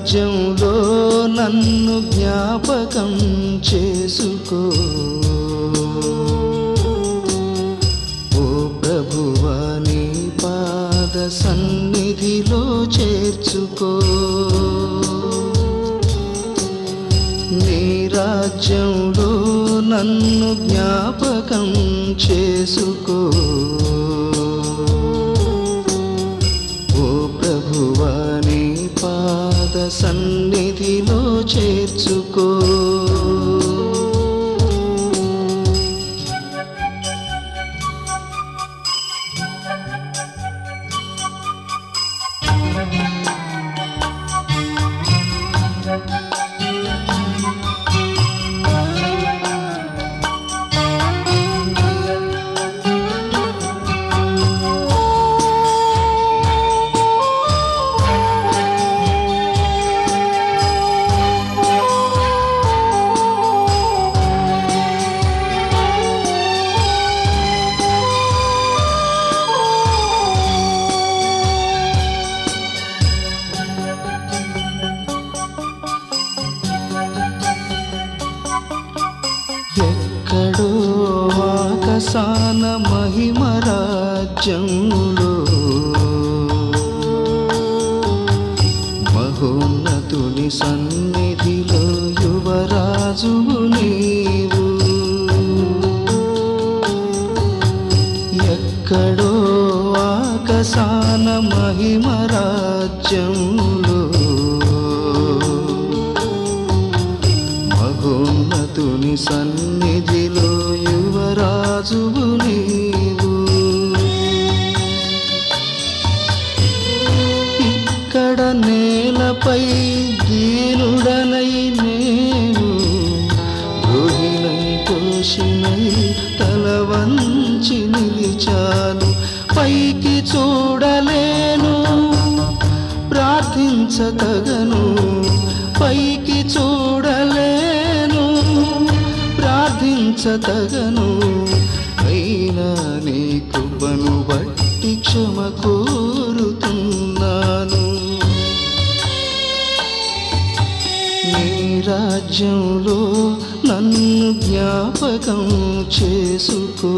రాజ్యంలో నన్ను జ్ఞాపకం చేసుకో. ఓ ప్రభువా నీ పాద సన్నిధిలో చేర్చుకో. నీ రాజ్యంలో నన్ను జ్ఞాపకం చేసుకో. ఓ ప్రభువా నీ పాద సన్నిధిలో చేర్చుకో. ఎక్కడో ఆకాశాన మహిమ రాజ్యంలో మహోన్నతుని సన్నిధిలో యువరాజువు నీవు. ఎక్కడో ఆకాశాన మహిమ రాజ్యంలో మహోన్నతుని సన్నిధిలో యువరాజువు నీవు. ఇక్కడ నేలపై దీనుడనై నేను ద్రోహినై దోషినై తల వంచి నిలిచాను. పైకి చూడలేను ప్రార్థించతగను, పైకి చూడలేను ప్రార్థించతగను. అయినా నీ కృపను బట్టి క్షమ కోరుతున్నాను. నీ రాజ్యంలో నన్ను జ్ఞాపకం చేసుకో.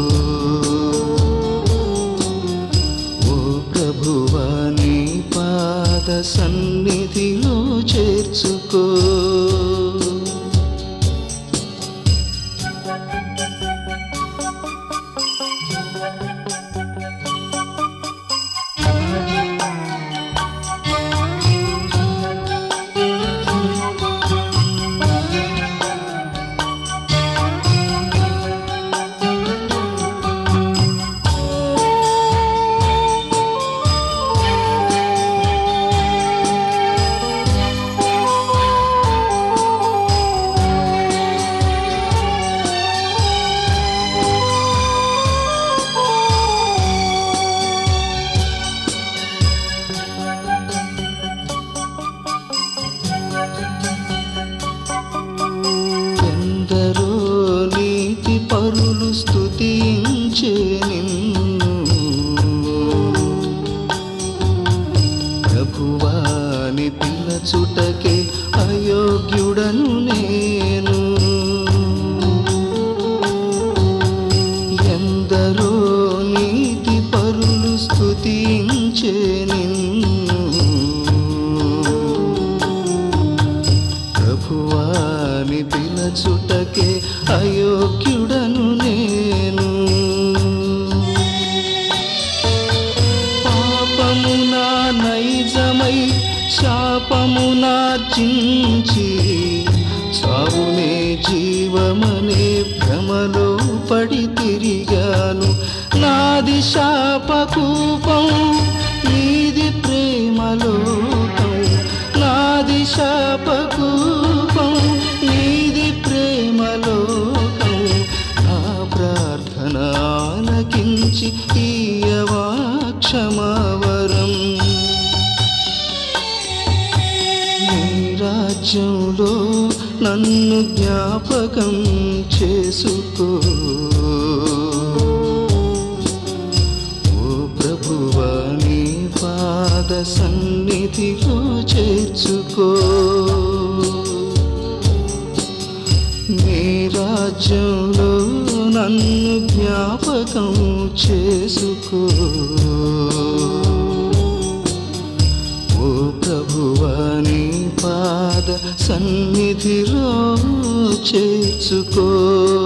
ఓ ప్రభువా నీ పాద సన్నిధిలో చేర్చుకో. ఎందరో నీతి పరులు స్తుతించే నిన్ను, ప్రభువాని పిలచుటకే అయోగ్యుడను నేను. ఎందరో నీతి పరులు స్తుతించే నిన్ను, ప్రభువాని పిలచుటకే అయోగ్యుడను నేను. పాపము నా నైజమై శాపము నార్జించి చావునే జీవమనే భ్రమలో పడి తిరిగాను. నాది శాపకూపం నీది ప్రేమలోకం, నాది శాపకూపం నీది ప్రేమలోకం. నా ప్రార్థన ఆలకించి ఈయవా క్షమావరం. నీ రాజ్యంలో నన్ను జ్ఞాపకం చేసుకో. ఓ ప్రభువా నీ పాద సన్నిధిలో చేర్చుకో. నీ రాజ్యంలో నన్ను జ్ఞాపకం చేసుకో. ఓ ప్రభువా నీ పాద సన్నిధిలో చేర్చుకో.